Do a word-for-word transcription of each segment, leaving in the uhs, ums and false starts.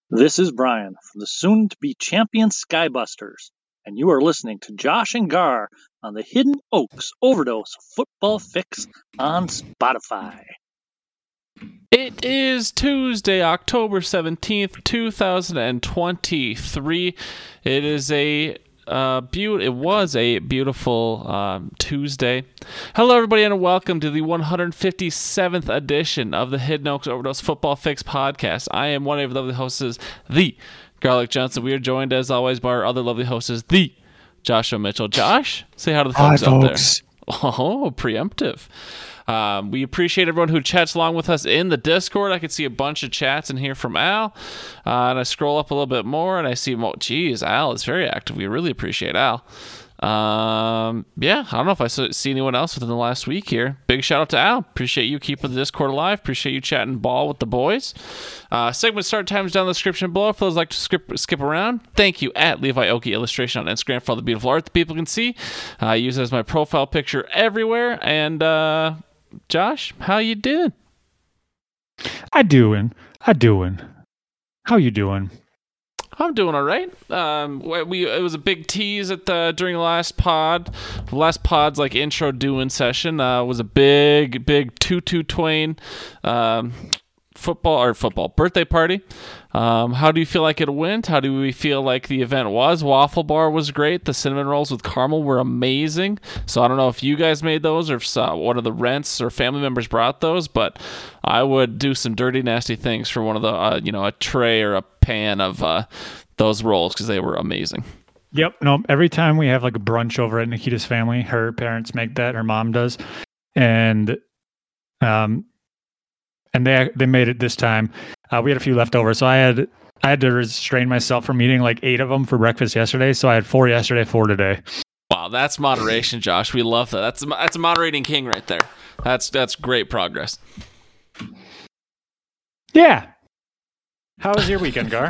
This is Brian from the soon-to-be champion Skybusters, and you are listening to Josh and Gar on the Hidden Oaks Overdose Football Fix on Spotify. It is Tuesday, October seventeenth, two thousand twenty-three. It is a uh, be- It was a beautiful um, Tuesday. Hello, everybody, and welcome to the one hundred fifty-seventh edition of the Hidden Oaks Overdose Football Fix podcast. I am one of the lovely hosts, the Garlic Johnson. We are joined, as always, by our other lovely hosts, the Joshua Mitchell. Josh, say hi to the folks Hi, out folks. there. Oh, preemptive. Um, we appreciate everyone who chats along with us in the Discord. I can see a bunch of chats in here from Al. Uh, and I scroll up a little bit more and I see, oh, geez, Al is very active. We really appreciate Al. Um, yeah, I don't know if I see anyone else within the last week here. Big shout out to Al. Appreciate you keeping the Discord alive. Appreciate you chatting ball with the boys. Uh, segment start times down in the description below. If those like to skip, skip around, thank you at Levi Oki Illustration on Instagram for all the beautiful art that people can see. I uh, use it as my profile picture everywhere. And, uh, Josh, how you doing? I doing. I doing. How you doing? I'm doing all right. Um, we it was a big tease at the during the last pod. The last pod's like intro doing session uh, was a big big Tutu Twain um, football or football birthday party. Um, how do you feel like it went? How do we feel like the event was? Waffle bar was great. The cinnamon rolls with caramel were amazing. So I don't know if you guys made those or if uh, one of the rents or family members brought those, but I would do some dirty, nasty things for one of the, uh, you know, a tray or a pan of uh, those rolls because they were amazing. Yep. No, every time we have like a brunch over at Nikita's family, her parents make that, her mom does. And, um, and they they made it this time. Uh, we had a few left over, so I had I had to restrain myself from eating like eight of them for breakfast yesterday. So I had four yesterday, four today. Wow, that's moderation, Josh. We love that. That's that's a moderating king right there. That's that's great progress. Yeah. How was your weekend, Gar?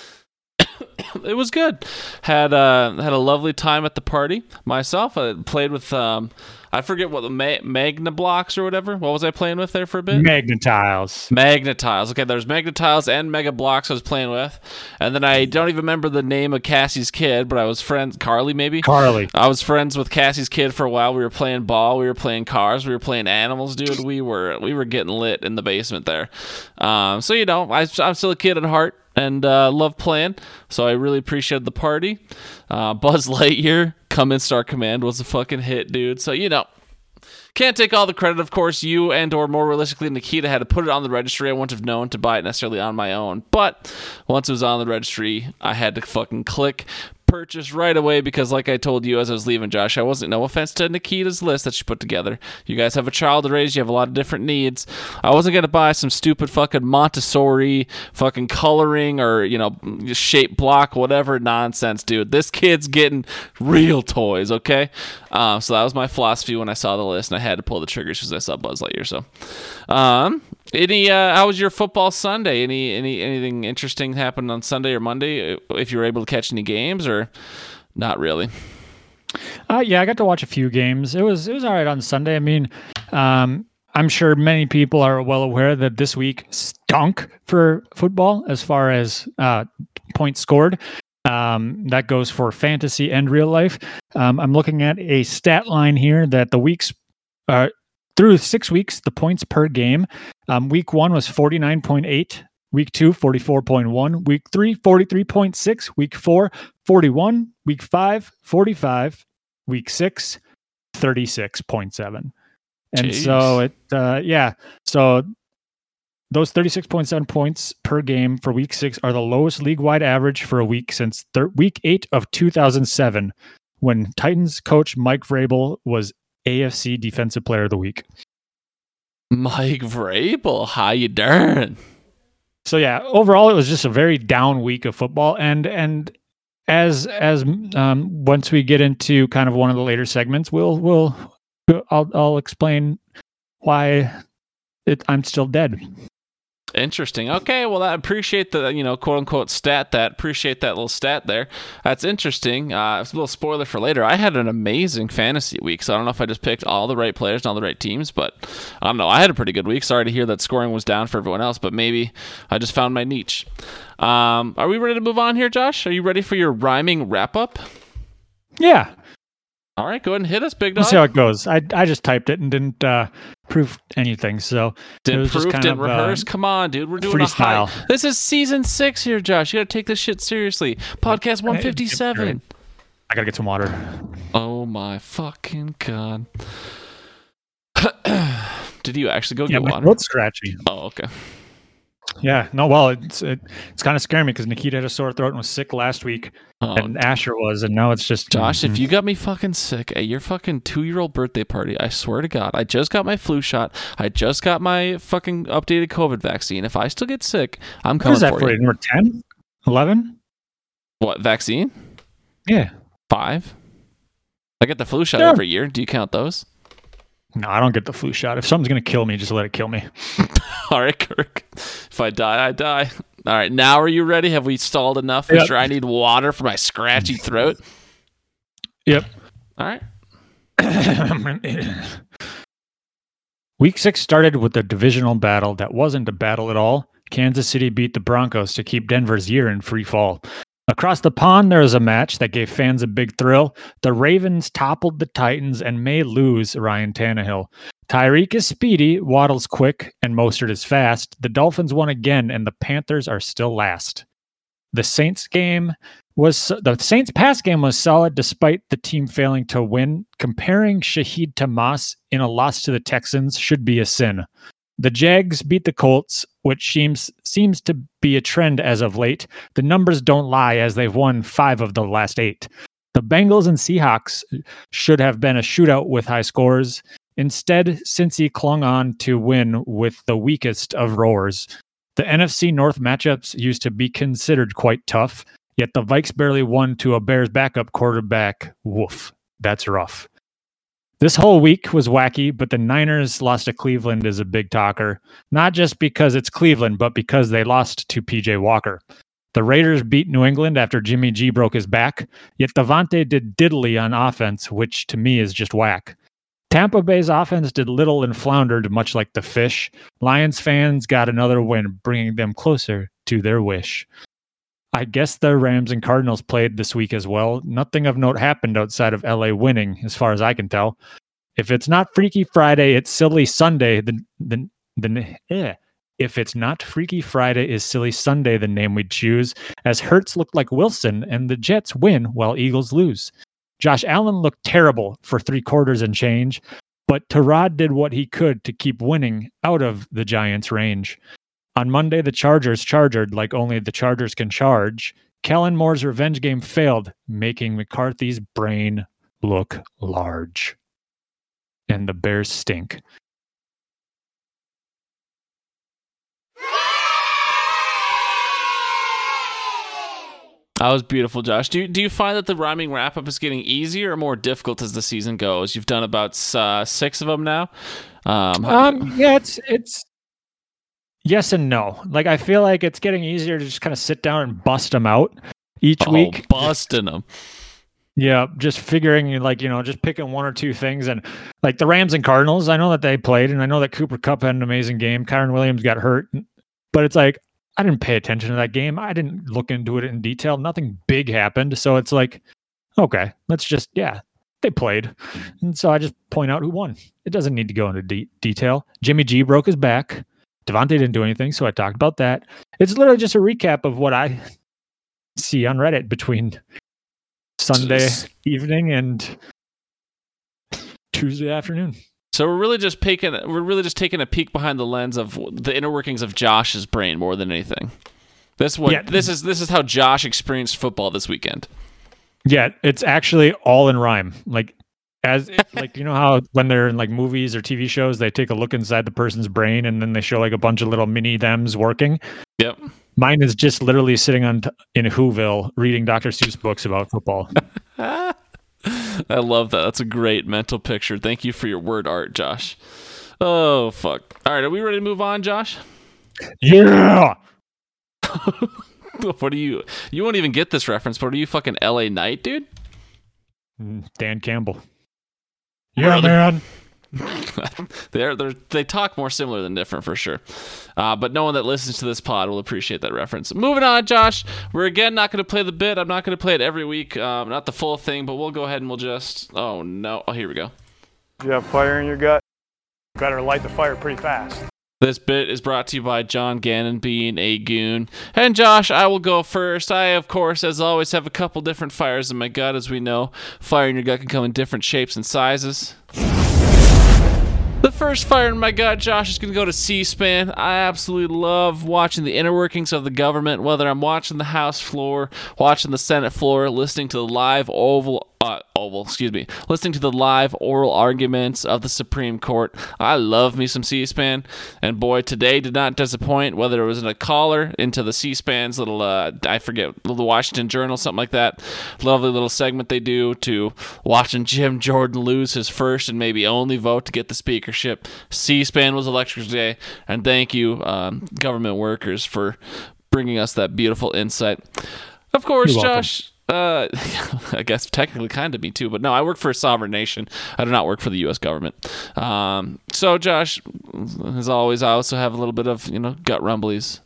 It was good. Had uh, had a lovely time at the party. Myself, I played with um, I forget what the Ma- Magna blocks or whatever. What was I playing with there for a bit? Magnetiles. Magnetiles. Okay, there's Magnetiles and Mega Blocks I was playing with, and then I don't even remember the name of Cassie's kid, but I was friends. Carly, maybe. Carly. I was friends with Cassie's kid for a while. We were playing ball. We were playing cars. We were playing animals, dude. We were we were getting lit in the basement there. Um, so you know, I, I'm still a kid at heart. And uh, love playing, so I really appreciated the party. Uh, Buzz Lightyear, Come In Star Command was a fucking hit, dude. So, you know, can't take all the credit, of course. You and or more realistically, Nikita had to put it on the registry. I wouldn't have known to buy it necessarily on my own. But once it was on the registry, I had to fucking click purchase right away because, like I told you as I was leaving, Josh, I wasn't, no offense to Nikita's list that she put together. You guys have a child to raise. You have a lot of different needs. I wasn't going to buy some stupid fucking Montessori fucking coloring or, you know, shape block, whatever nonsense, dude. This kid's getting real toys, okay? Um, so that was my philosophy when I saw the list, and I had to pull the triggers because I saw Buzz Lightyear. So, um, any, uh, how was your football Sunday? Any, any, anything interesting happened on Sunday or Monday? If you were able to catch any games or not really? Uh, yeah, I got to watch a few games. It was, it was all right on Sunday. I mean, um, I'm sure many people are well aware that this week stunk for football as far as, uh, points scored. Um, that goes for fantasy and real life. Um, I'm looking at a stat line here that the weeks, uh, through six weeks, the points per game, um, week one was forty-nine point eight, week two, forty-four point one, week three, forty-three point six, week four, forty-one, week five, forty-five, week six, thirty-six point seven. And Jeez. so it, uh, yeah, so those thirty-six point seven points per game for week six are the lowest league-wide average for a week since thir- week eight of two thousand seven, when Titans coach Mike Vrabel was A F C Defensive Player of the Week. Mike Vrabel, how you doing? So yeah, overall it was just a very down week of football, and and as as um, once we get into kind of one of the later segments, we'll we'll I'll I'll explain why it I'm still dead. Interesting. Okay, well, I appreciate the, you know, quote unquote stat that. Appreciate that little stat there. That's interesting. Uh, it's a little spoiler for later. I had an amazing fantasy week, so I don't know if I just picked all the right players and all the right teams, but I don't know. I had a pretty good week. Sorry to hear that scoring was down for everyone else, but maybe I just found my niche. Um, are we ready to move on here, Josh? Are you ready for your rhyming wrap up? Yeah. All right, go ahead and hit us, big dog. We'll see how it goes. I I just typed it and didn't uh, prove anything. So didn't it was prove, just kind didn't of, rehearse. Uh, Come on, dude, we're doing freestyle. a high. This is season six here, Josh. You got to take this shit seriously. Podcast one fifty-seven. I gotta get some water. Oh my fucking god! Did you actually go yeah, get my water? throat's scratchy. Oh, okay. Yeah, no, well, it's it, it's kind of scaring me because Nikita had a sore throat and was sick last week, Oh, and Asher was, and now it's just Josh, mm-hmm. if you got me fucking sick at your fucking two-year-old birthday party, I swear to God, I just got my flu shot. I just got my fucking updated COVID vaccine. If I still get sick, I'm coming what is that for, for you. you? Number ten? eleven? What, vaccine? Yeah. Five? I get the flu shot Yeah. every year. Do you count those? No, I don't get the flu shot. If something's gonna kill me, just let it kill me. All right, Kirk. If I die, I die. All right, now are you ready? Have we stalled enough? For Yep. sure I need water for my scratchy throat. Yep. All right. Week six started with a divisional battle that wasn't a battle at all. Kansas City beat the Broncos to keep Denver's year in free fall. Across the pond, there was a match that gave fans a big thrill. The Ravens toppled the Titans and may lose Ryan Tannehill. Tyreek is speedy, Waddle's quick, and Mostert is fast. The Dolphins won again, and the Panthers are still last. The Saints game was the Saints pass game was solid despite the team failing to win. Comparing Shaheed to Moss in a loss to the Texans should be a sin. The Jags beat the Colts, which seems seems to be a trend as of late. The numbers don't lie, as they've won five of the last eight. The Bengals and Seahawks should have been a shootout with high scores. Instead, Cincy clung on to win with the weakest of roars. The N F C North matchups used to be considered quite tough, yet the Vikes barely won to a Bears backup quarterback. Woof, that's rough. This whole week was wacky, but the Niners lost to Cleveland is a big talker. Not just because it's Cleveland, but because they lost to P J Walker. The Raiders beat New England after Jimmy G broke his back, yet Devontae did diddly on offense, which to me is just whack. Tampa Bay's offense did little and floundered, much like the fish. Lions fans got another win, bringing them closer to their wish. I guess the Rams and Cardinals played this week as well. Nothing of note happened outside of L A winning, as far as I can tell. If it's not Freaky Friday, it's Silly Sunday. The, the, the, eh. If it's not Freaky Friday, is Silly Sunday the name we'd choose, as Hurts looked like Wilson and the Jets win while Eagles lose. Josh Allen looked terrible for three quarters and change, but Tyrod did what he could to keep winning out of the Giants' range. On Monday, the Chargers charged like only the Chargers can charge. Kellen Moore's revenge game failed, making McCarthy's brain look large. And the Bears stink. That was beautiful, Josh. Do you, do you find that the rhyming wrap-up is getting easier or more difficult as the season goes? You've done about uh, six of them now. Um, um, yeah, it's it's yes and no. Like, I feel like it's getting easier to just kind of sit down and bust them out each oh, week. busting them. Yeah, just figuring, like, you know, just picking one or two things. And like the Rams and Cardinals, I know that they played, and I know that Cooper Kupp had an amazing game. Kyron Williams got hurt, but it's like, I didn't pay attention to that game. I didn't look into it in detail. Nothing big happened. So it's like, okay, let's just, yeah, they played. And so I just point out who won. It doesn't need to go into de- detail. Jimmy G broke his back. Devontae didn't do anything, so I talked about that. It's literally just a recap of what I see on Reddit between Sunday Just... evening and Tuesday afternoon. So we're really just taking we're really just taking a peek behind the lens of the inner workings of Josh's brain more than anything. This what yeah. this is this is how Josh experienced football this weekend. Yeah, it's actually all in rhyme. Like as like you know how when they're in like movies or T V shows, they take a look inside the person's brain and then they show like a bunch of little mini thems working. Yep. Mine is just literally sitting on t- in Whoville reading Doctor Seuss books about football. I love that. That's a great mental picture. Thank you for your word art, Josh. Oh, fuck. All right, are we ready to move on, Josh? Yeah. What are you? You won't even get this reference, but are you fucking L A Knight, dude? Dan Campbell. Yeah, man. they're, they're, they talk more similar than different for sure. Uh, but no one that listens to this pod will appreciate that reference. Moving on, Josh. We're again not going to play the bit. I'm not going to play it every week. Um, not the full thing, but we'll go ahead and we'll just... Oh, no. Oh, here we go. You have fire in your gut? Better light the fire pretty fast. This bit is brought to you by John Gannon being a goon. And Josh, I will go first. I, of course, as always, have a couple different fires in my gut. As we know, fire in your gut can come in different shapes and sizes. The first fire in my gut, Josh, is going to go to C-SPAN. I absolutely love watching the inner workings of the government, whether I'm watching the House floor, watching the Senate floor, listening to the live oval, uh, oval, excuse me, listening to the live oral arguments of the Supreme Court. I love me some C-SPAN, and boy, today did not disappoint, whether it was in a caller into the C-SPAN's little, uh, I forget, the Washington Journal, something like that, lovely little segment they do, to watching Jim Jordan lose his first and maybe only vote to get the speakership. C-SPAN was electric today, and thank you, um, government workers, for bringing us that beautiful insight. Of course, You're Josh, uh, I guess technically kind of me too, but no, I work for a sovereign nation. I do not work for the U S government. Um, so, Josh, as always, I also have a little bit of, you know, gut rumblies.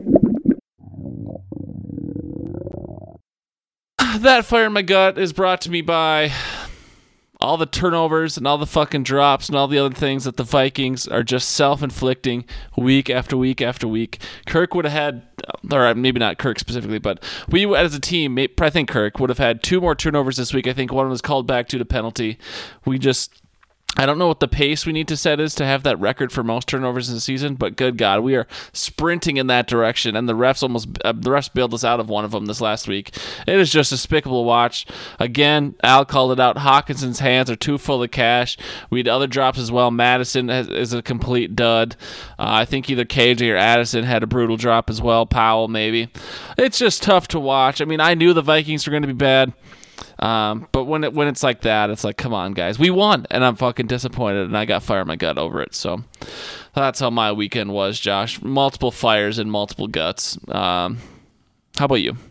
That fire in my gut is brought to me by all the turnovers and all the fucking drops and all the other things that the Vikings are just self-inflicting week after week after week. Kirk would have had, or maybe not Kirk specifically, but we as a team, I think Kirk would have had two more turnovers this week. I think one was called back due to penalty. We just... I don't know what the pace we need to set is to have that record for most turnovers in the season, but good God, we are sprinting in that direction, and the refs almost uh, the refs bailed us out of one of them this last week. It is just despicable to watch. Again, Al called it out. Hawkinson's hands are too full of cash. We had other drops as well. Madison has, is a complete dud. Uh, I think either K J or Addison had a brutal drop as well. Powell maybe. It's just tough to watch. I mean, I knew the Vikings were going to be bad. Um, but when it when it's like that, it's like, come on, guys, we won, and I'm fucking disappointed, and I got fire in my gut over it. So that's how my weekend was, Josh. Multiple fires and multiple guts. Um, how about you?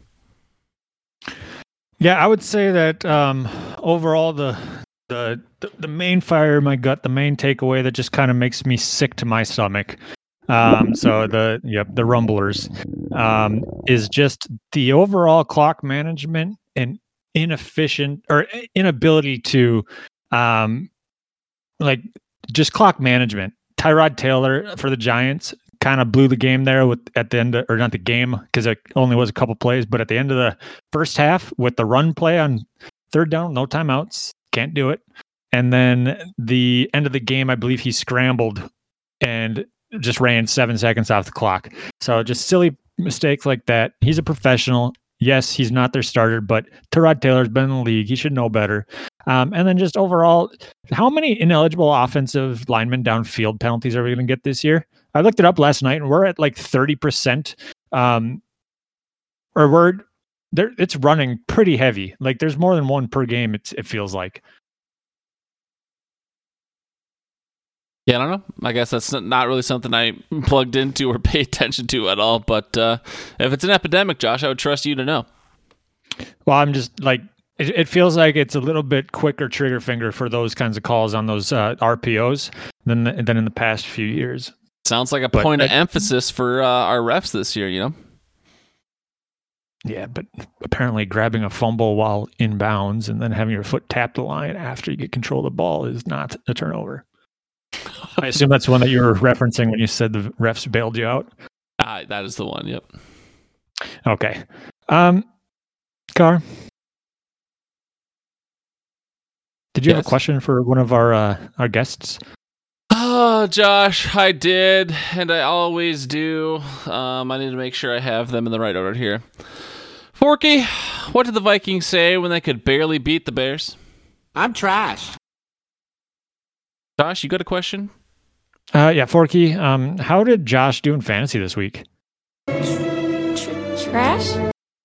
Yeah, I would say that um, overall, the, the the the main fire in my gut, the main takeaway that just kind of makes me sick to my stomach. Um, so the yep, the rumblers um, is just the overall clock management and inefficient or inability to um like just clock management. Tyrod Taylor for the Giants kind of blew the game there with at the end of, or not the game because it only was a couple plays, but at the end of the first half with the run play on third down, no timeouts, can't do it. And then the end of the game, I believe he scrambled and just ran seven seconds off the clock. So just silly mistakes like that. He's a professional. Yes, he's not their starter, but Tyrod Taylor's been in the league. He should know better. Um, and then just overall, how many ineligible offensive linemen downfield penalties are we going to get this year? I looked it up last night, and we're at like thirty percent. Um, or we're there. It's running pretty heavy. Like there's more than one per game. It's, it feels like. Yeah, I don't know. I guess that's not really something I plugged into or pay attention to at all. But uh, if it's an epidemic, Josh, I would trust you to know. Well, I'm just like, it, it feels like it's a little bit quicker trigger finger for those kinds of calls on those uh, R P Os than, the, than in the past few years. Sounds like a but point I, of emphasis for uh, our refs this year, you know? Yeah, but apparently grabbing a fumble while inbounds and then having your foot tap the line after you get control of the ball is not a turnover. I assume that's one that you were referencing when you said the refs bailed you out. Uh, that is the one. Yep. Okay. Um, Gar, did you yes. have a question for one of our uh, our guests? Oh, Josh, I did, and I always do. Um, I need to make sure I have them in the right order here. Forky, what did the Vikings say when they could barely beat the Bears? I'm trash. Josh, you got a question? Uh, yeah, Forky. Um, how did Josh do in fantasy this week? Trash?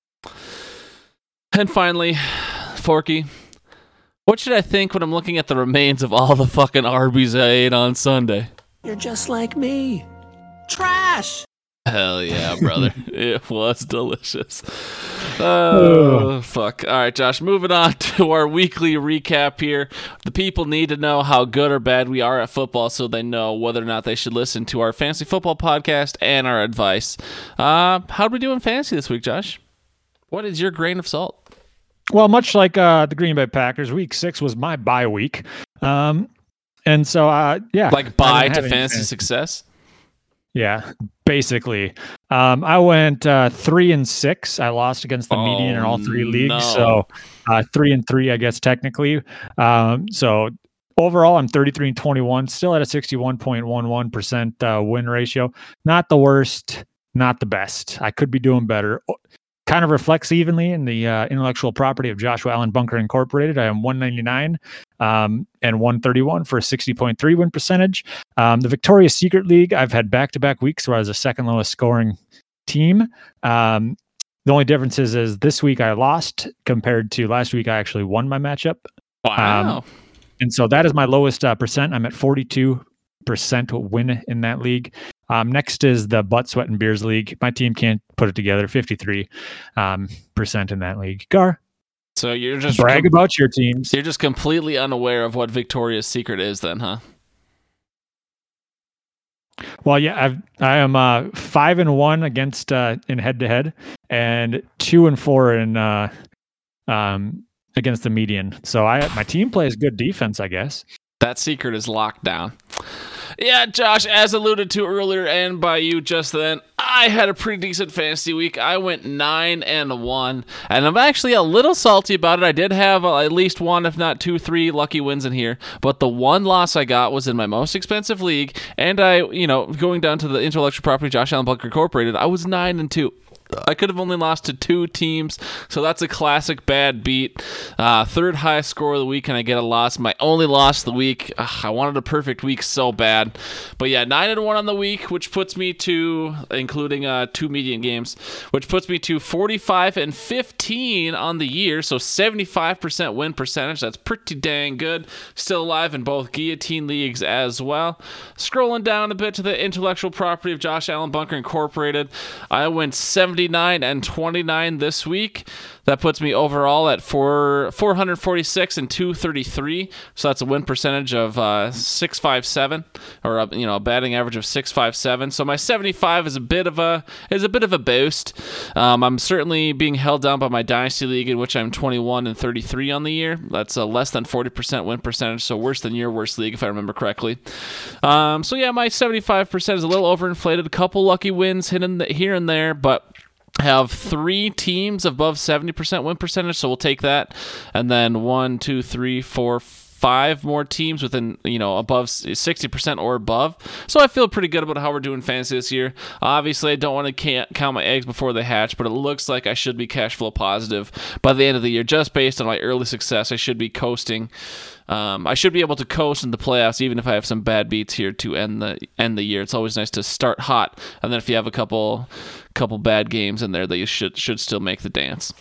And finally, Forky, what should I think when I'm looking at the remains of all the fucking Arby's I ate on Sunday? You're just like me. Trash! Hell yeah, brother. It was delicious. Oh, fuck. All right, Josh, moving on to our weekly recap here. The people need to know how good or bad we are at football so they know whether or not they should listen to our fantasy football podcast and our advice. Uh, how did we do in fantasy this week, Josh? What is your grain of salt? Well, much like uh, the Green Bay Packers, week six was my bye week. Um, and so, uh, yeah. Like bye to fantasy success? Yeah, basically. Um, I went uh, three and six. I lost against the oh, median in all three leagues. No. So uh, three and three, I guess, technically. Um, so overall, I'm thirty-three and twenty-one, still at a sixty-one point one one percent uh, win ratio. Not the worst, not the best. I could be doing better. Kind of reflects evenly in the uh, intellectual property of Joshua Allen Bunker Incorporated. I am one ninety-nine um, and one thirty-one for a sixty point three win percentage. Um, the Victoria's Secret League, I've had back-to-back weeks where I was the second lowest scoring team. Um, the only difference is, is this week I lost compared to last week I actually won my matchup. Wow. Um, and so that is my lowest uh, percent. I'm at forty-two percent win in that league. Um, next is the Butt, Sweat, and Beers League. My team can't put it together. fifty-three um, percent in that league. Gar, so you're just brag com- about your teams. You're just completely unaware of what Victoria's Secret is, then, huh? Well, yeah, I've, I am uh, five and one against uh, in head to head, and two and four in uh, um, against the median. So I my team plays good defense, I guess. That secret is locked down. Yeah, Josh, as alluded to earlier and by you just then, I had a pretty decent fantasy week. I went nine and one, and I'm actually a little salty about it. I did have uh, at least one, if not two, three lucky wins in here, but the one loss I got was in my most expensive league, and I, you know, going down to the intellectual property Josh Allen Bunker Incorporated, I was nine and two. I could have only lost to two teams, so that's a classic bad beat. Uh, third highest score of the week, and I get a loss. My only loss of the week. Ugh, I wanted a perfect week so bad. But yeah, nine and one on the week, which puts me to, including uh, two median games, which puts me to forty-five and fifteen on the year, so seventy-five percent win percentage. That's pretty dang good. Still alive in both guillotine leagues as well. Scrolling down a bit to the intellectual property of Josh Allen Bunker Incorporated, I went seventy-nine and twenty-nine this week. That puts me overall at four, four forty-six and two thirty-three. So that's a win percentage of uh, six fifty-seven, or a, you know, a batting average of six fifty-seven. So my seventy-five is a bit of a is a bit of a boost. Um, I'm certainly being held down by my dynasty league, in which I'm twenty-one and thirty-three on the year. That's a less than forty percent win percentage, so worse than your worst league, if I remember correctly. Um, so yeah, my seventy-five percent is a little overinflated. A couple lucky wins hit in the, here and there, but have three teams above seventy percent win percentage, so we'll take that. And then one, two, three, four, five more teams within, you know, above sixty percent or above. So I feel pretty good about how we're doing fantasy this year. Obviously, I don't want to count my eggs before they hatch, but it looks like I should be cash flow positive by the end of the year. Just based on my early success, I should be coasting. Um, I should be able to coast in the playoffs, even if I have some bad beats here to end the end the year. It's always nice to start hot, and then if you have a couple couple bad games in there, that you should should still make the dance.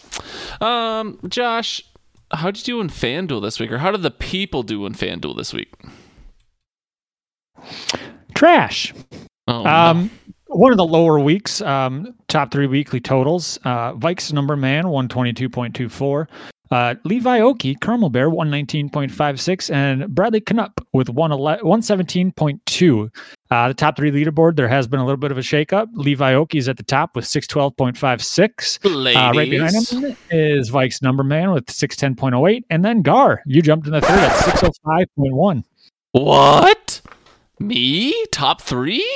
Um, Josh, how did you do in FanDuel this week, or how did the people do in FanDuel this week? Trash. Oh, um, no. One of the lower weeks, um, top three weekly totals. Uh, Vikes number man, one twenty-two point two four. Uh, Levi Oki, Caramel Bear, one nineteen point five six, and Bradley Knupp with one seventeen point two. Uh, the top three leaderboard, there has been a little bit of a shakeup. Levi Oki is at the top with six twelve point five six. Uh, right behind him is Vikes number man with six ten point oh eight. And then Gar, you jumped in the third at six oh five point one. What? Me? Top three?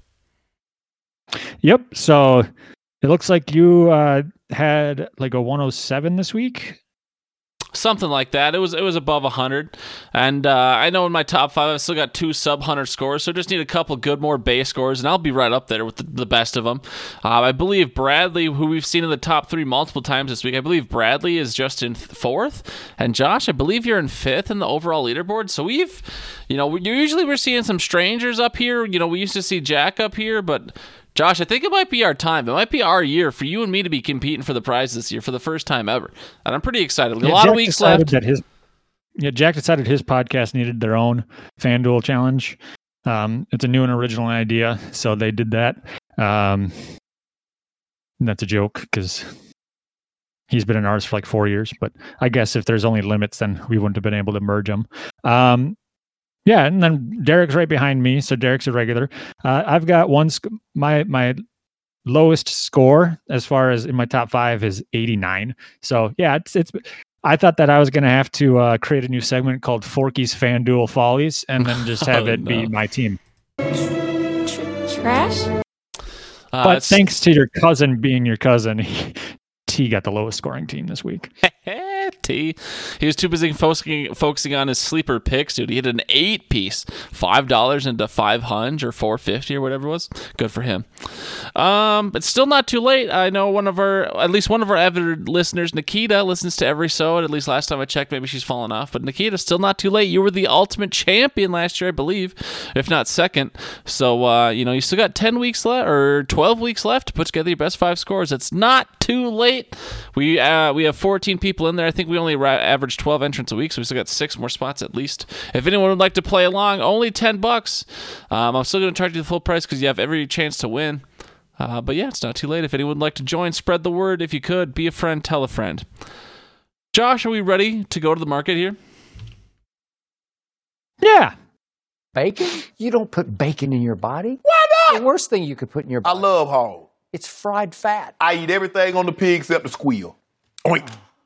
Yep. So it looks like you uh, had like a one oh seven this week. Something like that. It was it was above one hundred. And uh, I know in my top five, I've still got two sub one hundred scores, so just need a couple good more base scores, and I'll be right up there with the, the best of them. Uh, I believe Bradley, who we've seen in the top three multiple times this week, I believe Bradley is just in fourth. And Josh, I believe you're in fifth in the overall leaderboard. So we've, you know, we, usually we're seeing some strangers up here. You know, we used to see Jack up here, but Josh, I think it might be our time. It might be our year for you and me to be competing for the prize this year for the first time ever. And I'm pretty excited. Yeah, a lot Jack of weeks left. That his, yeah, Jack decided his podcast needed their own FanDuel challenge. Um, it's a new and original idea, so they did that. Um, that's a joke because he's been an artist for like four years. But I guess if there's only limits, then we wouldn't have been able to merge them. Um, yeah, and then Derek's right behind me, so Derek's a regular. Uh, I've got one. Sc- my my lowest score as far as in my top five is eighty-nine. So yeah, it's it's. I thought that I was going to have to uh, create a new segment called Forky's FanDuel Follies, and then just have Oh, it be no. my team. Trash? Uh, But it's- thanks to your cousin being your cousin, he, T got the lowest scoring team this week. T. He was too busy focusing focusing on his sleeper picks, dude. He hit an eight piece, five dollars into five hundred or four fifty or whatever it was. Good for him. Um, it's still not too late. I know one of our, at least one of our avid listeners, Nikita, listens to every show. At least last time I checked, maybe she's fallen off. But Nikita, still not too late. You were the ultimate champion last year, I believe, if not second. So uh, you know, you still got ten weeks left or twelve weeks left to put together your best five scores. It's not too late. We uh, we have fourteen people in there. I think we only ra- average twelve entrants a week, so we still got six more spots at least. If anyone would like to play along, only ten bucks. Um, I'm still going to charge you the full price because you have every chance to win. Uh, but yeah, it's not too late. If anyone would like to join, spread the word. If you could, be a friend, tell a friend. Josh, are we ready to go to the market here? Yeah. Bacon? You don't put bacon in your body. Why not? The worst thing you could put in your I body. love hog. It's fried fat. I eat everything on the pig except the squeal. Oink.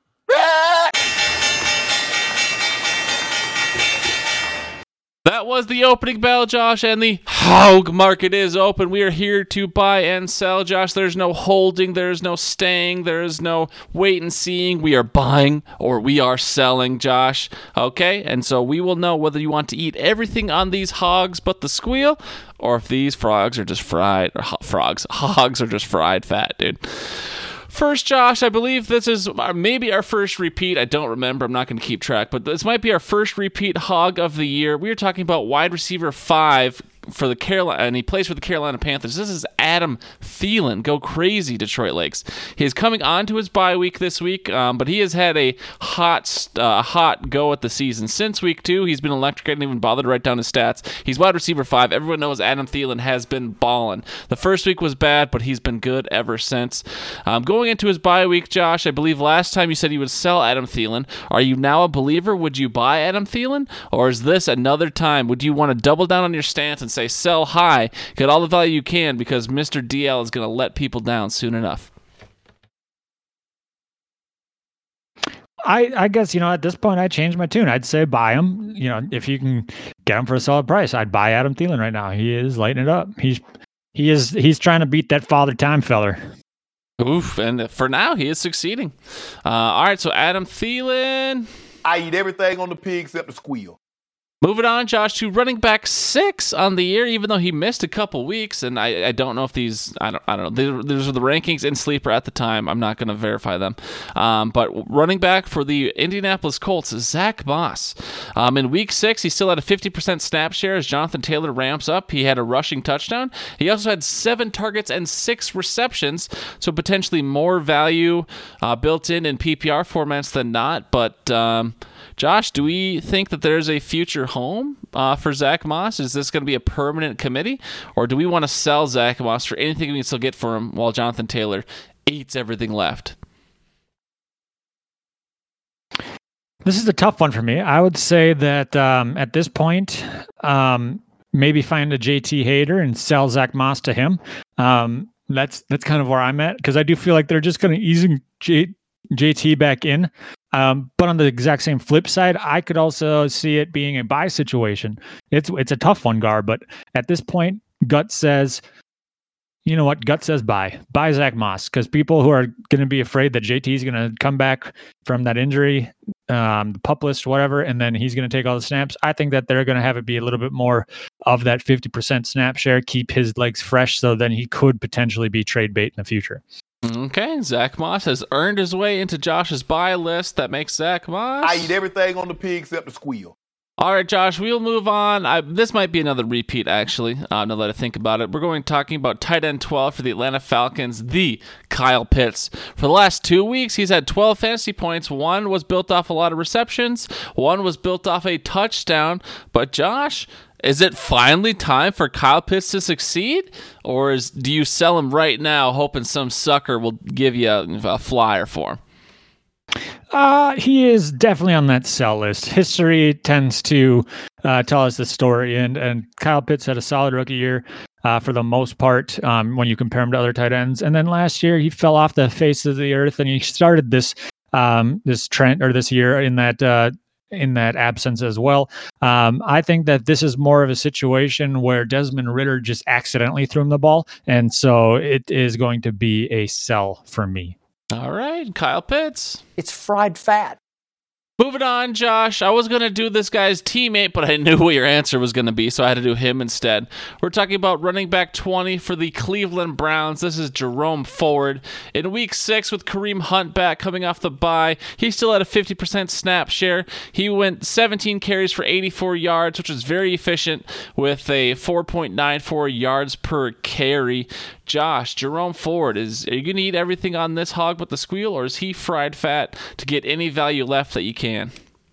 That was the opening bell, Josh, and the hog market is open. We are here to buy and sell, Josh. There's no holding, there's no staying, there's no wait and seeing. We are buying or we are selling, Josh. Okay? And so we will know whether you want to eat everything on these hogs but the squeal, or if these frogs are just fried, or ho- frogs, hogs are just fried fat, dude. First, Josh, I believe this is maybe our first repeat. I don't remember. I'm not going to keep track, but this might be our first repeat hog of the year. We are talking about wide receiver five for the Carolina, and he plays for the Carolina Panthers. This is Adam Thielen. Go crazy, Detroit Lakes. He is coming on to his bye week this week, um, but he has had a hot, uh, hot go at the season since week two. He's been electric. I didn't even bother to write down his stats. He's wide receiver five. Everyone knows Adam Thielen has been balling. The first week was bad, but he's been good ever since. Um, going into his bye week, Josh, I believe last time you said you would sell Adam Thielen. Are you now a believer? Would you buy Adam Thielen? Or is this another time? Would you want to double down on your stance and say sell high, get all the value you can, because Mister D L is going to let people down soon enough? I, I guess, you know, at this point, I changed my tune. I'd say buy him. You know, if you can get him for a solid price, I'd buy Adam Thielen right now. He is lighting it up. He's he is he's trying to beat that Father Time feller. Oof, and for now, he is succeeding. Uh, all right, so Adam Thielen. I eat everything on the pig except the squeal. Moving on, Josh, to running back six on the year, even though he missed a couple weeks, and I, I don't know if these, I don't, I don't know, these are the rankings in Sleeper at the time. I'm not going to verify them. Um, but running back for the Indianapolis Colts, Zach Moss. Um, in week six, he still had a fifty percent snap share as Jonathan Taylor ramps up. He had a rushing touchdown. He also had seven targets and six receptions, so potentially more value uh, built in in P P R formats than not. But um, Josh, do we think that there's a future home uh, for Zach Moss? Is this going to be a permanent committee, or do we want to sell Zach Moss for anything we can still get for him while Jonathan Taylor eats everything left? This is a tough one for me. I would say that um, at this point, um, maybe find a J T hater and sell Zach Moss to him. Um, that's that's kind of where I'm at, because I do feel like they're just going to easing J- JT back in. Um, but on the exact same flip side, I could also see it being a buy situation. It's it's a tough one, Gar, but at this point, gut says, you know what? Gut says buy. Buy Zach Moss, because people who are going to be afraid that J T is going to come back from that injury, um, the pup list, whatever, and then he's going to take all the snaps. I think that they're going to have it be a little bit more of that fifty percent snap share, keep his legs fresh, so then he could potentially be trade bait in the future. Okay, Zach Moss has earned his way into Josh's buy list. That makes Zach Moss. I eat everything on the pig except the squeal. All right, Josh, we'll move on. I, this might be another repeat, actually, uh, now that I think about it. We're going talking about tight end twelve for the Atlanta Falcons, the Kyle Pitts. For the last two weeks, he's had twelve fantasy points. One was built off a lot of receptions. One was built off a touchdown. But, Josh, Is it finally time for Kyle Pitts to succeed? Or is do you sell him right now hoping some sucker will give you a, a flyer for him? Uh, he is definitely on that sell list. History tends to uh, tell us the story, and, and Kyle Pitts had a solid rookie year uh, for the most part um, when you compare him to other tight ends. And then last year, he fell off the face of the earth, and he started this um, this trend or this year in that uh, in that absence as well. Um, I think that this is more of a situation where Desmond Ridder just accidentally threw him the ball, and so it is going to be a sell for me. All right, Kyle Pitts. It's fried fat. Moving on, Josh. I was going to do this guy's teammate, but I knew what your answer was going to be, so I had to do him instead. We're talking about running back twenty for the Cleveland Browns. This is Jerome Ford. In week six, with Kareem Hunt back coming off the bye, he still had a fifty percent snap share. He went seventeen carries for eighty-four yards, which was very efficient with a four point nine four yards per carry. Josh, Jerome Ford, is are you going to eat everything on this hog but the squeal, or is he fried fat to get any value left that you can?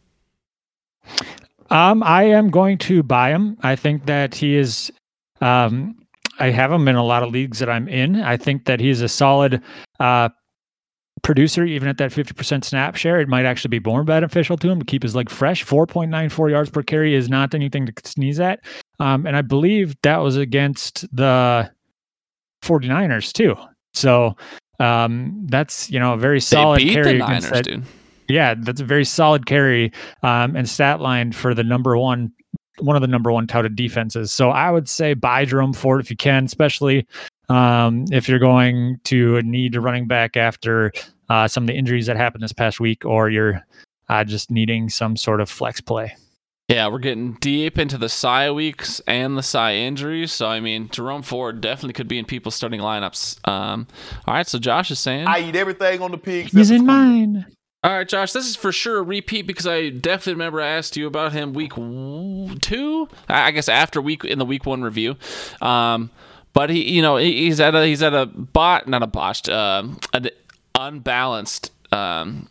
Um, I am going to buy him. I think that he is. Um, I have him in a lot of leagues that I'm in. I think that he's a solid uh, producer, even at that fifty percent snap share. It might actually be more beneficial to him to keep his leg fresh. four point nine four yards per carry is not anything to sneeze at. Um, and I believe that was against the forty-niners too. So um, that's, you know, a very solid they beat carry the Niners, that, dude. Yeah, that's a very solid carry um, and stat line for the number one, one of the number one touted defenses. So I would say buy Jerome Ford if you can, especially um, if you're going to need a running back after uh, some of the injuries that happened this past week, or you're uh, just needing some sort of flex play. Yeah, we're getting deep into the S I weeks and the S I injuries. So, I mean, Jerome Ford definitely could be in people's starting lineups. Um, all right, so Josh is saying... I eat everything on the pig. He's in mine. All right, Josh, this is for sure a repeat because I definitely remember I asked you about him week two, I guess after week in the week one review. Um, but he, you know, he's at a he's at a bot, not a botched, uh, an unbalanced um,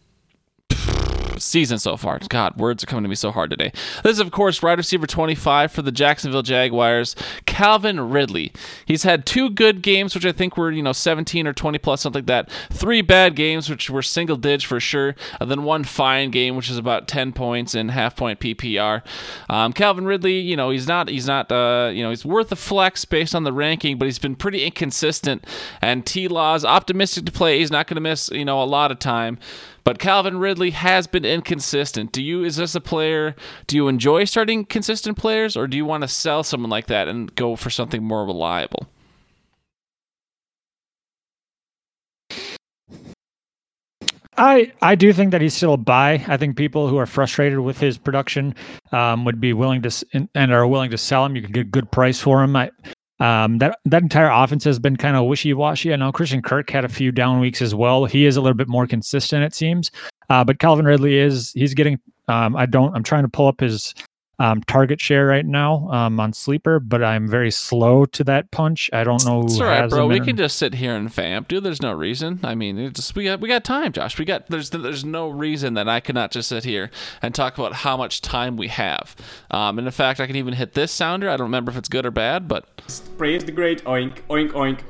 season so far. God, words are coming to me so hard today. This is, of course, wide receiver twenty-five for the Jacksonville Jaguars, Calvin Ridley. He's had two good games, which I think were, you know, seventeen or twenty plus, something like that. Three bad games, which were single digit for sure. And then one fine game, which is about ten points in half point P P R. Um, Calvin Ridley, you know, he's not, he's not, uh, you know, he's worth a flex based on the ranking, but he's been pretty inconsistent. And T-Law's optimistic to play. He's not going to miss, you know, a lot of time. But Calvin Ridley has been inconsistent. Do you, is this a player, do you enjoy starting consistent players, or do you want to sell someone like that and go for something more reliable? I, I do think that he's still a buy. I think people who are frustrated with his production um, would be willing to and are willing to sell him. You can get a good price for him. I, um, that that entire offense has been kind of wishy-washy. I know Christian Kirk had a few down weeks as well. He is a little bit more consistent, it seems. Uh, but Calvin Ridley is he's getting. Um, I don't. I'm trying to pull up his um, target share right now um, on Sleeper, but I'm very slow to that punch. I don't know. It's who all right, has bro. him We in. can just sit here and vamp, dude. There's no reason. I mean, it's just, we got we got time, Josh. We got there's there's no reason that I cannot just sit here and talk about how much time we have. Um, and in fact, I can even hit this sounder. I don't remember if it's good or bad, but praise the great oink oink oink.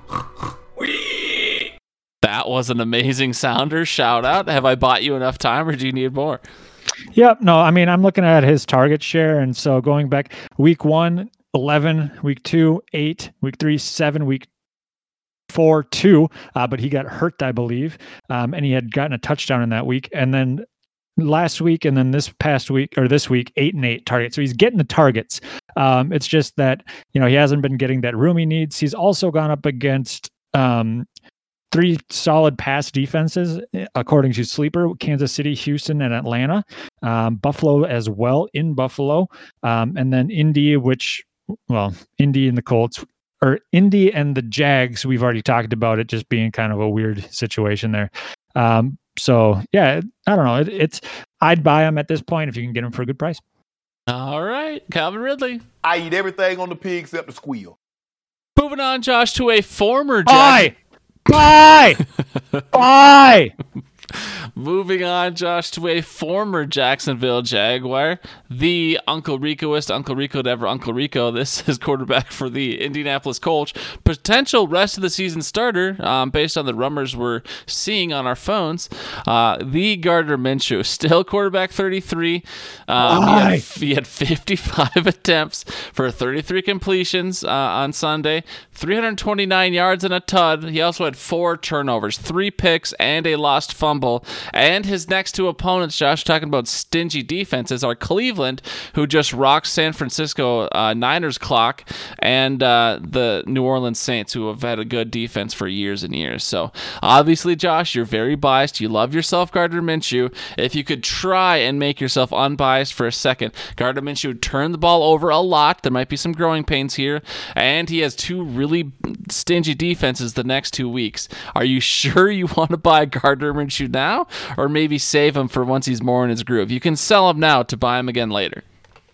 that was an amazing sounder. Shout out. Have I bought you enough time, or do you need more? Yep. No, I mean, I'm looking at his target share. And so going back week one, eleven, week two, eight, week three, seven, week four, two. Uh, but he got hurt, I believe. Um, and he had gotten a touchdown in that week. And then last week, and then this past week, or this week, eight and eight targets. So he's getting the targets. Um, it's just that, you know, he hasn't been getting that room he needs. He's also gone up against, um, three solid pass defenses, according to Sleeper: Kansas City, Houston, and Atlanta. Um, Buffalo as well in Buffalo. Um, and then Indy, which, well, Indy and the Colts, or Indy and the Jags, we've already talked about it just being kind of a weird situation there. Um, so, yeah, I don't know. It, it's I'd buy him at this point if you can get him for a good price. All right, Calvin Ridley. I eat everything on the pig except the squeal. Moving on, Josh, to a former Buy! Jack. Buy! Buy! Moving on, Josh, to a former Jacksonville Jaguar, the Uncle Ricoist, Uncle Rico to ever Uncle Rico. This is quarterback for the Indianapolis Colts. Potential rest of the season starter, um, based on the rumors we're seeing on our phones. Uh, the Gardner Minshew, still quarterback thirty-three. Um, he, had, he had fifty-five attempts for thirty-three completions uh, on Sunday, three hundred twenty-nine yards and a tud. He also had four turnovers, three picks, and a lost fumble. And his next two opponents, Josh, talking about stingy defenses, are Cleveland, who just rocked San Francisco uh, Niners clock, and uh, the New Orleans Saints, who have had a good defense for years and years. So obviously, Josh, you're very biased. You love yourself, Gardner Minshew. If you could try and make yourself unbiased for a second, Gardner Minshew turned the ball over a lot. There might be some growing pains here, and he has two really stingy defenses the next two weeks. Are you sure you want to buy Gardner Minshew now, or maybe save him for once he's more in his groove? You can sell him now to buy him again later.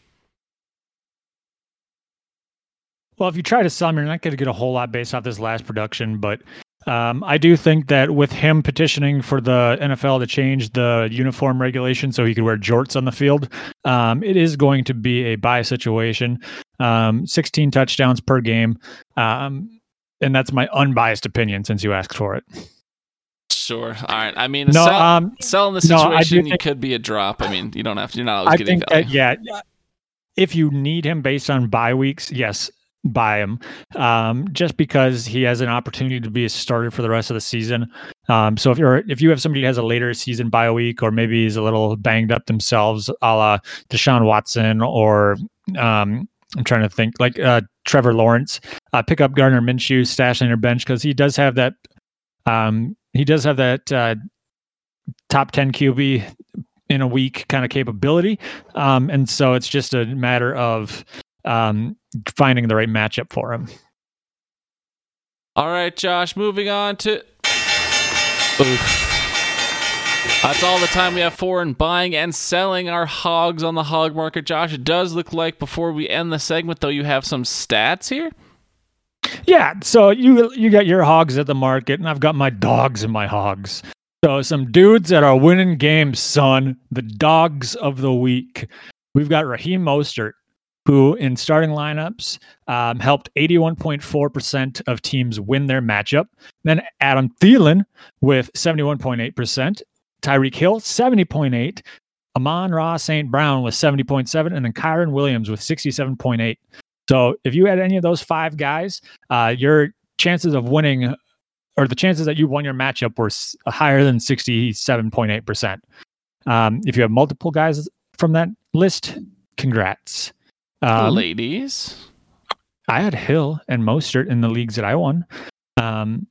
Well, if you try to sell him, you're not going to get a whole lot based off this last production, but um, I do think that with him petitioning for the N F L to change the uniform regulation so he could wear jorts on the field, um, it is going to be a buy situation. Um, sixteen touchdowns per game, um, and that's my unbiased opinion since you asked for it. Sure. All right. I mean, no, sell, um, selling the no, situation, think, you could be a drop. I mean, you don't have to. You're not always I getting think value. That, yeah. If you need him based on bye weeks, yes, buy him. Um, just because he has an opportunity to be a starter for the rest of the season. Um, so if you're if you have somebody who has a later season bye week, or maybe he's a little banged up themselves, a la Deshaun Watson, or um, I'm trying to think like uh, Trevor Lawrence, uh, pick up Gardner Minshew, stash on your bench because he does have that. Um, he does have that uh, top ten Q B in a week kind of capability. Um, and so it's just a matter of um, finding the right matchup for him. All right, Josh, moving on to... Oof. That's all the time we have for in buying and selling our hogs on the hog market, Josh. It does look like before we end the segment, though, you have some stats here. Yeah, so you you got your hogs at the market, and I've got my dogs and my hogs. So some dudes that are winning games, son. The dogs of the week. We've got Raheem Mostert, who in starting lineups um, helped eighty-one point four percent of teams win their matchup. Then Adam Thielen with seventy-one point eight percent. Tyreek Hill, seventy point eight. Amon-Ra Saint Brown with seventy point seven. And then Kyron Williams with sixty-seven point eight. So if you had any of those five guys, uh, your chances of winning, or the chances that you won your matchup, were higher than sixty-seven point eight percent. Um, if you have multiple guys from that list, congrats. Um, Ladies. I had Hill and Mostert in the leagues that I won. Um,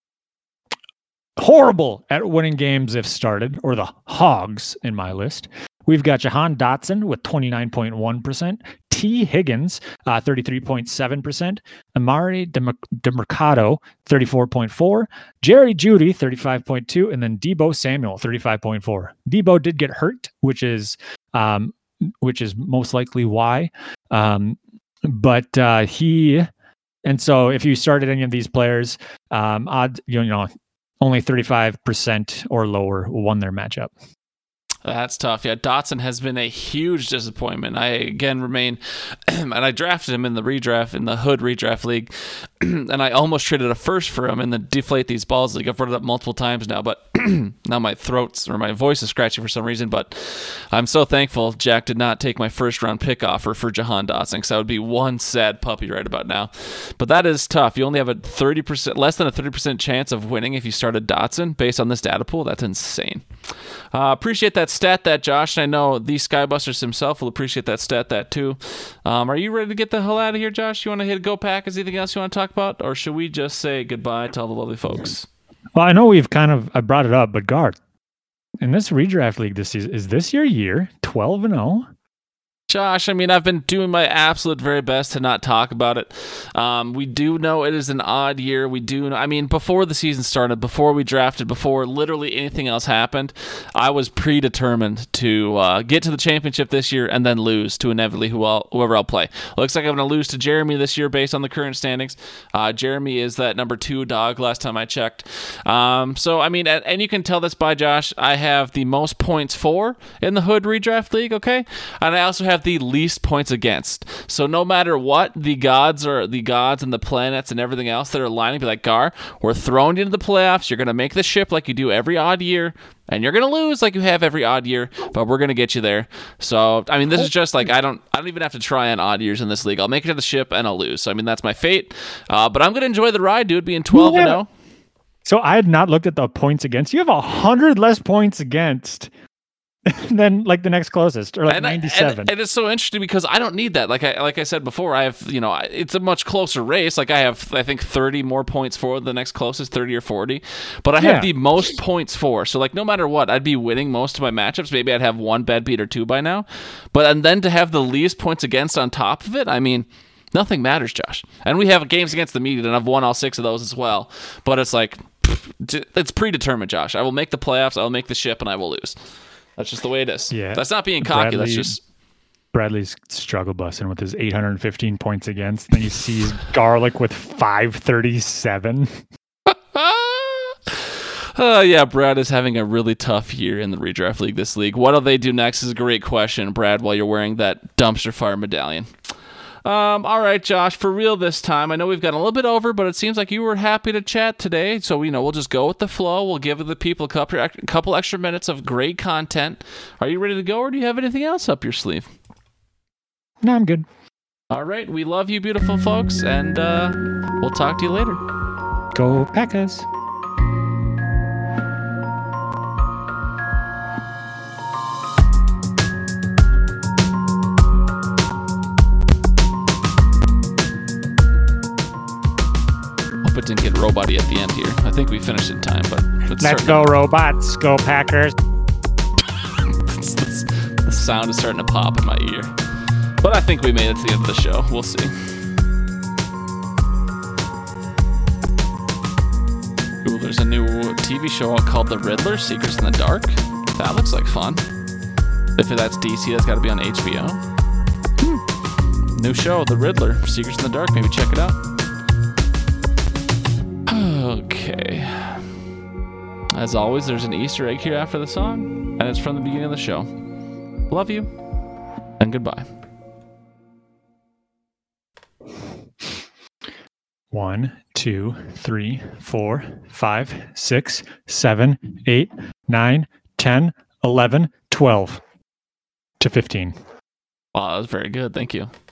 horrible at winning games if started, or the hogs in my list. We've got Jahan Dotson with twenty-nine point one percent. T. Higgins, uh, thirty-three point seven percent. Amari DeMercado, thirty-four point four. Jerry Jeudy, thirty-five point two. And then Deebo Samuel, thirty-five point four. Deebo did get hurt, which is um, which is most likely why. Um, but uh, he, and so if you started any of these players, um, odds, you know, only thirty-five percent or lower won their matchup. That's tough. Yeah, Dotson has been a huge disappointment. I, again, remain... and I drafted him in the redraft, in the Hood redraft league, and I almost traded a first for him in the Deflate These Balls league. I've brought it up multiple times now, but now my throat's, or my voice is scratchy for some reason, but I'm so thankful Jack did not take my first-round pick offer for Jahan Dotson, because that would be one sad puppy right about now. But that is tough. You only have a thirty percent, less than a thirty percent chance of winning if you started Dotson, based on this data pool. That's insane. Uh, appreciate that stat, that Josh. I know the Skybusters himself will appreciate that stat, that too. Um, are you ready to get the hell out of here, Josh? You want to hit Go Packers? Anything else you want to talk about, or should we just say goodbye to all the lovely folks? Well, I know we've kind of I brought it up, but Garth, in this redraft league this season, is this your year? twelve and oh? Josh, I mean, I've been doing my absolute very best to not talk about it. Um, we do know it is an odd year. We do know, I mean, before the season started, before we drafted, before literally anything else happened, I was predetermined to uh, get to the championship this year and then lose to inevitably who I'll, whoever I'll play. Looks like I'm going to lose to Jeremy this year based on the current standings. Uh, Jeremy is that number two dog last time I checked. Um, so, I mean, and you can tell this by Josh, I have the most points for in the Hood Redraft League, okay? And I also have the least points against. So no matter what, the gods are the gods and the planets and everything else that are aligning, be like, Gar, we're throwing you into the playoffs. You're going to make the ship like you do every odd year, and you're going to lose like you have every odd year, but we're going to get you there. So, I mean, this is just like, I don't I don't even have to try on odd years in this league. I'll make it to the ship, and I'll lose. So, I mean, that's my fate. Uh, but I'm going to enjoy the ride, dude, being twelve and oh. So I had not looked at the points against. You have one hundred less points against than like the next closest, or like and ninety-seven. I, and, and it's so interesting because I don't need that. Like I like I said before, I have, you know, it's a much closer race. Like I have, I think thirty more points for the next closest, thirty or forty. But I have Yeah. the most points for. So like no matter what, I'd be winning most of my matchups. Maybe I'd have one bad beat or two by now. But and then to have the least points against on top of it, I mean, nothing matters, Josh. And we have games against the media, and I've won all six of those as well. But it's like, it's predetermined, Josh. I will make the playoffs, I will make the ship, and I will lose. That's just the way it is. Yeah. That's not being cocky. Bradley, That's just Bradley's struggle busing with his eight hundred fifteen points against. Then you see Garlic with five thirty-seven. Uh, yeah, Brad is having a really tough year in the redraft league this league. What'll they do next is a great question, Brad, while you're wearing that dumpster fire medallion. Um, all right, Josh, for real this time. I know we've gotten a little bit over, but it seems like you were happy to chat today. So, you know, we'll just go with the flow. We'll give the people a couple, a couple extra minutes of great content. Are you ready to go, or do you have anything else up your sleeve? No, I'm good. All right, we love you, beautiful folks, and uh, we'll talk to you later. Go Packers. Hope it didn't get robot-y at the end here. I think we finished in time, but it's Let's starting go, to... robots. Go Packers. it's, it's, the sound is starting to pop in my ear. But I think we made it to the end of the show. We'll see. Ooh, there's a new T V show called The Riddler, Secrets in the Dark. That looks like fun. If that's D C, that's got to be on H B O. Hmm. New show, The Riddler, Secrets in the Dark. Maybe check it out. Okay. As always, there's an Easter egg here after the song, and it's from the beginning of the show. Love you, and goodbye. One, two, three, four, five, six, seven, eight, nine, ten, eleven, twelve to fifteen. Wow, that was very good. Thank you.